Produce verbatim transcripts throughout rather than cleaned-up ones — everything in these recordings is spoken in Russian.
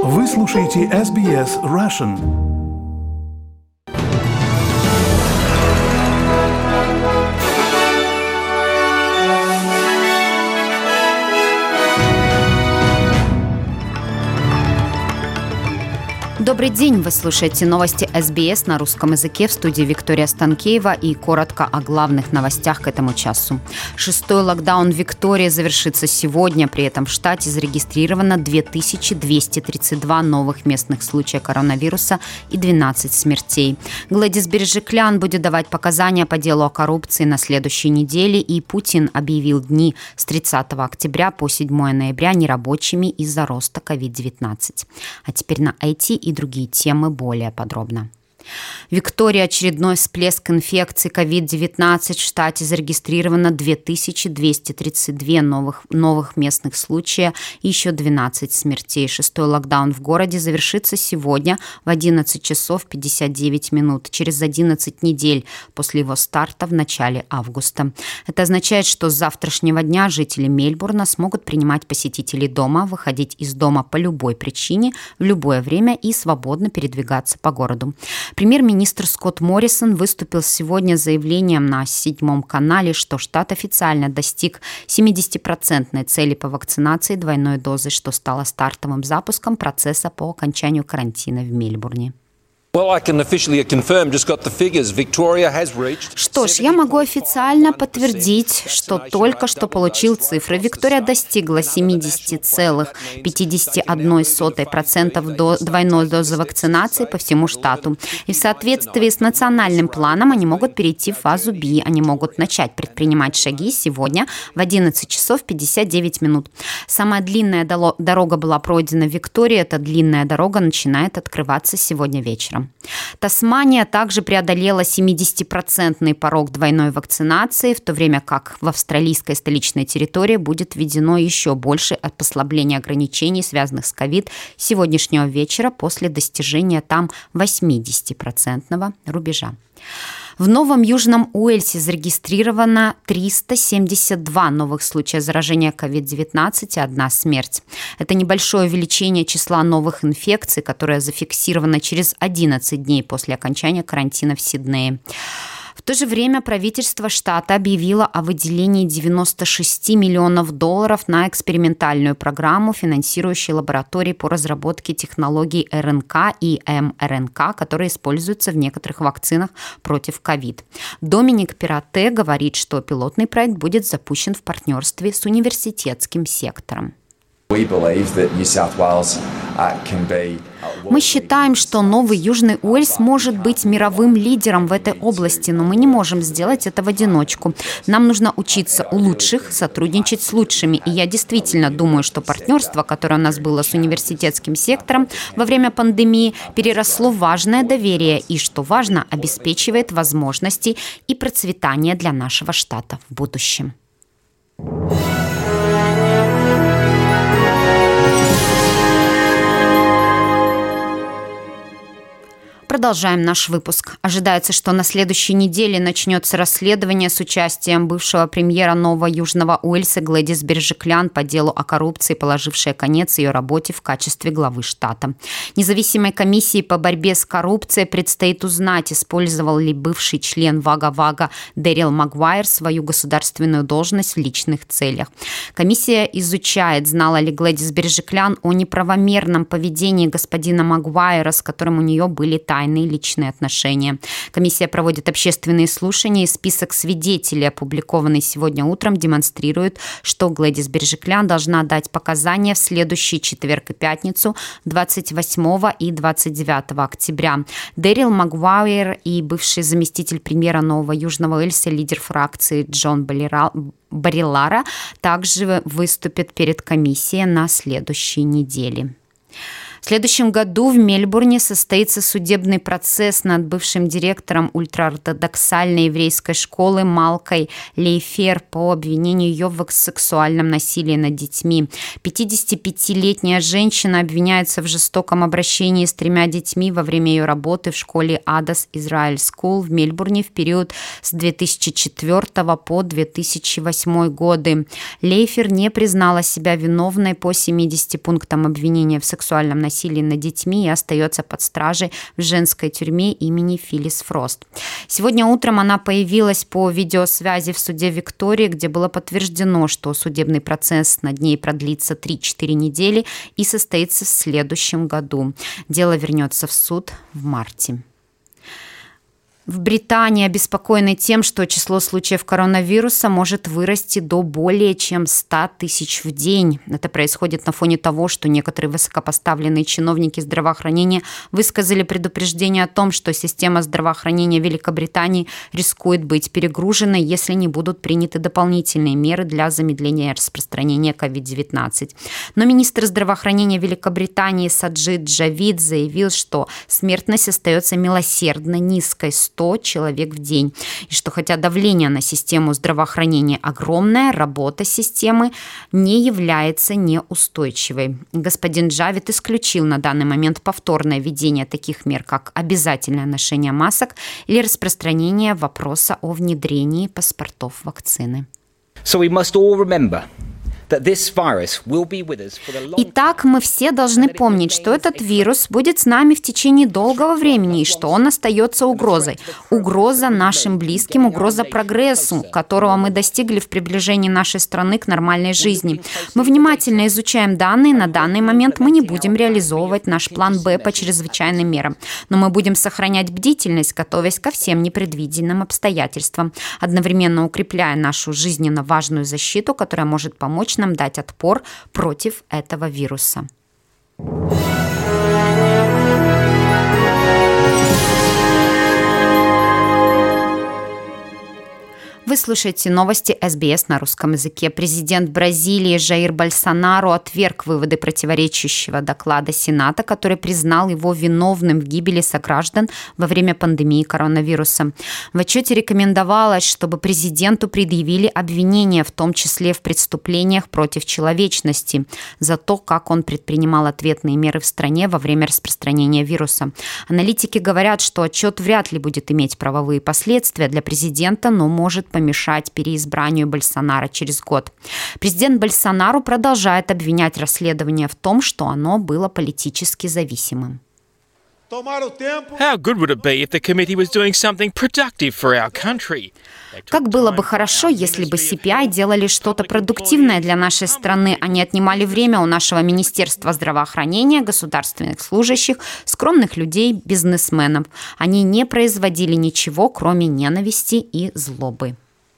Вы слушаете эс би эс Russian. Добрый день, вы слушаете новости эс би эс на русском языке, в студии Виктория Станкеева, и коротко о главных новостях к этому часу. Шестой локдаун в Виктории завершится сегодня, при этом в штате зарегистрировано две тысячи двести тридцать два новых местных случая коронавируса и двенадцать смертей. Глэдис Бережиклян будет давать показания по делу о коррупции на следующей неделе, и Путин объявил дни с тридцатого октября по седьмого ноября нерабочими из-за роста ковид девятнадцать. А теперь на эти и другие темы более подробно. В Виктории очередной всплеск инфекции ковид девятнадцать. В штате зарегистрировано две тысячи двести тридцать два новых, новых местных случая и еще двенадцать смертей. Шестой локдаун в городе завершится сегодня в одиннадцать часов пятьдесят девять минут, через одиннадцать недель после его старта в начале августа. Это означает, что с завтрашнего дня жители Мельбурна смогут принимать посетителей дома, выходить из дома по любой причине, в любое время и свободно передвигаться по городу. Премьер-министр Скотт Моррисон выступил сегодня с заявлением на седьмом канале, что штат официально достиг семидесятипроцентной цели по вакцинации двойной дозы, что стало стартовым запуском процесса по окончанию карантина в Мельбурне. Что ж, я могу официально подтвердить, что только что получил цифры. Виктория достигла семьдесят целых пятьдесят одна сотая процента до двойной дозы вакцинации по всему штату. И в соответствии с национальным планом они могут перейти в фазу Би. Они могут начать предпринимать шаги сегодня в одиннадцать часов пятьдесят девять минут. Самая длинная дорога была пройдена в Виктории. Эта длинная дорога начинает открываться сегодня вечером. Тасмания также преодолела семидесятипроцентный порог двойной вакцинации, в то время как в австралийской столичной территории будет введено еще больше послабления ограничений, связанных с ковид, с сегодняшнего вечера после достижения там восьмидесятипроцентного рубежа. В Новом Южном Уэльсе зарегистрировано триста семьдесят два новых случая заражения ковид девятнадцать и одна смерть. Это небольшое увеличение числа новых инфекций, которое зафиксировано через одиннадцать дней после окончания карантина в Сиднее. В то же время правительство штата объявило о выделении девяноста шести миллионов долларов на экспериментальную программу, финансирующую лаборатории по разработке технологий эр эн ка и эм эр эн ка, которые используются в некоторых вакцинах против ковид. Доминик Пирате говорит, что пилотный проект будет запущен в партнерстве с университетским сектором. Мы считаем, что Новый Южный Уэльс может быть мировым лидером в этой области, но мы не можем сделать это в одиночку. Нам нужно учиться у лучших, сотрудничать с лучшими. И я действительно думаю, что партнерство, которое у нас было с университетским сектором во время пандемии, переросло в важное доверие и, что важно, обеспечивает возможности и процветание для нашего штата в будущем. Продолжаем наш выпуск. Ожидается, что на следующей неделе начнется расследование с участием бывшего премьера Нового Южного Уэльса Глэдис Бережиклян по делу о коррупции, положившей конец ее работе в качестве главы штата. Независимой комиссии по борьбе с коррупцией предстоит узнать, использовал ли бывший член Вага-Вага Дэрил Магуайр свою государственную должность в личных целях. Комиссия изучает, знала ли Глэдис Бережиклян о неправомерном поведении господина Магуайра, с которым у нее были тайные личные отношения. Комиссия проводит общественные слушания, и список свидетелей, опубликованный сегодня утром, демонстрирует, что Глэдис Бережиклян должна дать показания в следующий четверг и пятницу, двадцать восьмого и двадцать девятого октября. Дэрил Магуайр и бывший заместитель премьера Нового Южного Уэльса, лидер фракции Джон Бариллара, также выступят перед комиссией на следующей неделе. В следующем году в Мельбурне состоится судебный процесс над бывшим директором ультраортодоксальной еврейской школы Малкой Лейфер по обвинению ее в сексуальном насилии над детьми. пятидесятипятилетняя женщина обвиняется в жестоком обращении с тремя детьми во время ее работы в школе Адас Израиль Скул в Мельбурне в период с две тысячи четвёртого по две тысячи восьмой годы. Лейфер не признала себя виновной по семидесяти пунктам обвинения в сексуальном насилии насилии над детьми и остается под стражей в женской тюрьме имени Филлис Фрост. Сегодня утром она появилась по видеосвязи в суде Виктории, где было подтверждено, что судебный процесс над ней продлится три-четыре недели и состоится в следующем году. Дело вернется в суд в марте. В Британии обеспокоены тем, что число случаев коронавируса может вырасти до более чем ста тысяч в день. Это происходит на фоне того, что некоторые высокопоставленные чиновники здравоохранения высказали предупреждение о том, что система здравоохранения Великобритании рискует быть перегруженной, если не будут приняты дополнительные меры для замедления распространения ковид девятнадцать. Но министр здравоохранения Великобритании Саджид Джавид заявил, что смертность остается милосердно низкой, сто человек в день. И что хотя давление на систему здравоохранения огромное, работа системы не является неустойчивой. Господин Джавид исключил на данный момент повторное введение таких мер, как обязательное ношение масок или распространение вопроса о внедрении паспортов вакцины. So we must all remember. Итак, мы все должны помнить, что этот вирус будет с нами в течение долгого времени и что он остается угрозой. Угроза нашим близким, угроза прогрессу, которого мы достигли в приближении нашей страны к нормальной жизни. Мы внимательно изучаем данные. На данный момент мы не будем реализовывать наш план Б по чрезвычайным мерам. Но мы будем сохранять бдительность, готовясь ко всем непредвиденным обстоятельствам, одновременно укрепляя нашу жизненно важную защиту, которая может помочь нам дать отпор против этого вируса. Вы слушаете новости эс би эс на русском языке. Президент Бразилии Жаир Больсонару отверг выводы противоречащего доклада Сената, который признал его виновным в гибели сограждан во время пандемии коронавируса. В отчете рекомендовалось, чтобы президенту предъявили обвинения, в том числе в преступлениях против человечности, за то, как он предпринимал ответные меры в стране во время распространения вируса. Аналитики говорят, что отчет вряд ли будет иметь правовые последствия для президента, но может помешать переизбранию Больсонaro через год. Президент Больсонару продолжает обвинять расследование в том, что оно было политически зависимым. How good would it be if the committee was doing something productive for our country? Как было бы хорошо, если бы си пи ай делали что-то продуктивное для нашей страны, а не отнимали время у нашего Министерства здравоохранения, государственных служащих, скромных людей, бизнесменов. Они не производили ничего, кроме ненависти и злобы.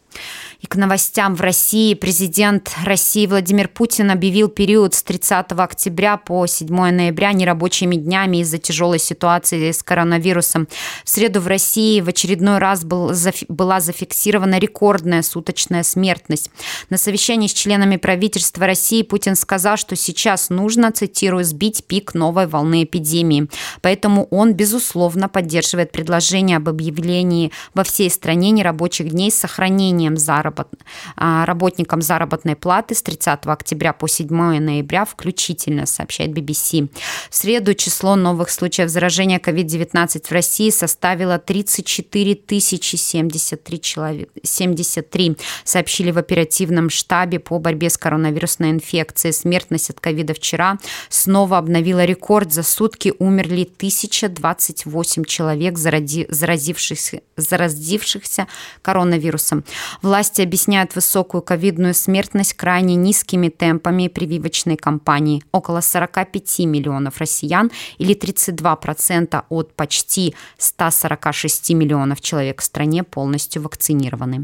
И к новостям в России. Президент России Владимир Путин объявил период с тридцатого октября по седьмого ноября нерабочими днями из-за тяжелой ситуации с коронавирусом. В среду в России в очередной раз был, была зафиксирована рекордная суточная смертность. На совещании с членами правительства России Путин сказал, что сейчас нужно, цитирую, «сбить пик новой волны эпидемии». Поэтому он, безусловно, поддерживает предложение об объявлении во всей стране нерабочих дней с сохранением заработка работникам заработной платы с тридцатого октября по седьмого ноября включительно, сообщает би би си. В среду число новых случаев заражения ковид девятнадцать в России составило тридцать четыре тысячи семьдесят три человека, семьдесят три, сообщили в оперативном штабе по борьбе с коронавирусной инфекцией. Смертность от ковида вчера снова обновила рекорд. За сутки умерли тысяча двадцать восемь человек, заразившихся, заразившихся коронавирусом. Власти объясняют высокую ковидную смертность крайне низкими темпами прививочной кампании. Около сорок пять миллионов россиян или тридцать два процента от почти ста сорока шести миллионов человек в стране полностью вакцинированы.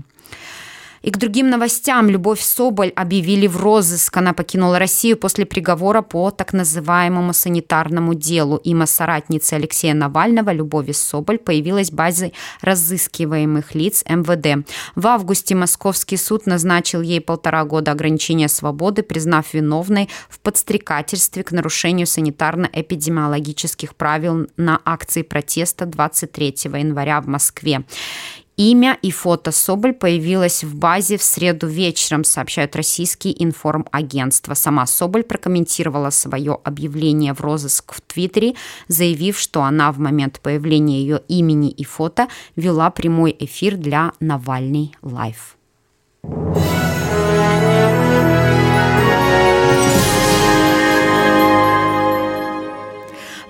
И к другим новостям. Любовь Соболь объявили в розыск. Она покинула Россию после приговора по так называемому санитарному делу. Имя соратницы Алексея Навального, Любови Соболь, появилась в базе разыскиваемых лиц эм вэ дэ. В августе московский суд назначил ей полтора года ограничения свободы, признав виновной в подстрекательстве к нарушению санитарно-эпидемиологических правил на акции протеста двадцать третьего января в Москве. Имя и фото Соболь появилось в базе в среду вечером, сообщают российские информагентства. Сама Соболь прокомментировала свое объявление в розыск в Твиттере, заявив, что она в момент появления ее имени и фото вела прямой эфир для Навальный Лайв.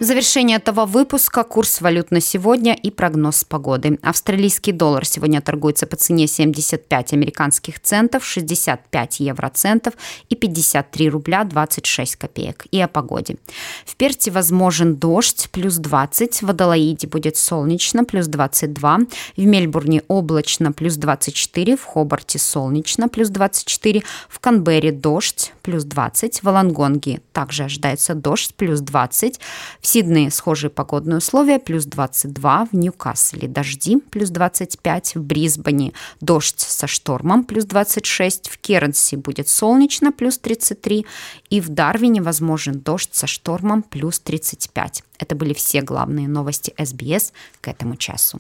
В завершение этого выпуска курс валют на сегодня и прогноз погоды. Австралийский доллар сегодня торгуется по цене семьдесят пять американских центов, шестьдесят пять евроцентов и пятьдесят три рубля двадцать шесть копеек. И о погоде. В Перте возможен дождь, плюс двадцать. В Аделаиде будет солнечно, плюс двадцать два. В Мельбурне облачно, плюс двадцать четыре. В Хобарте солнечно, плюс двадцать четыре. В Канберре дождь, плюс двадцать. В Волонгонге также ожидается дождь, плюс двадцать. В Сиднее схожие погодные условия, плюс двадцать два. В Ньюкасле дожди, плюс двадцать пять. В Брисбене дождь со штормом, плюс двадцать шесть. В Кернси будет солнечно, плюс тридцать три. И в Дарвине возможен дождь со штормом, плюс тридцать пять. Это были все главные новости эс би эс к этому часу.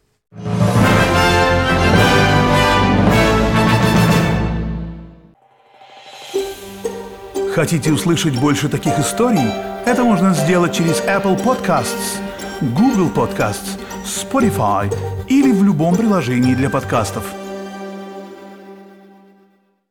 Хотите услышать больше таких историй? Это можно сделать через Apple Podcasts, Google Podcasts, Spotify или в любом приложении для подкастов.